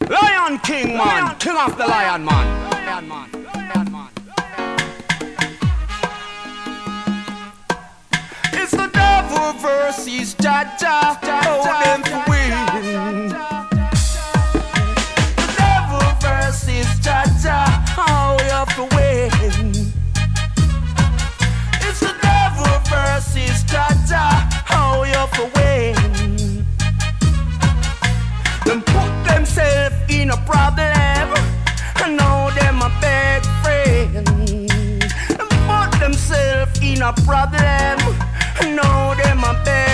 Lion King, man. King of the Lion, man. Lion, man. Lion, man. It's the devil versus Jaja. Oh, them to win. The devil versus Jaja. Oh, you have to win. It's the devil versus Jaja. Oh, you have to win. Them put themselves in a problem. And now them a big friend. Them put themselves in a problem. And now them a big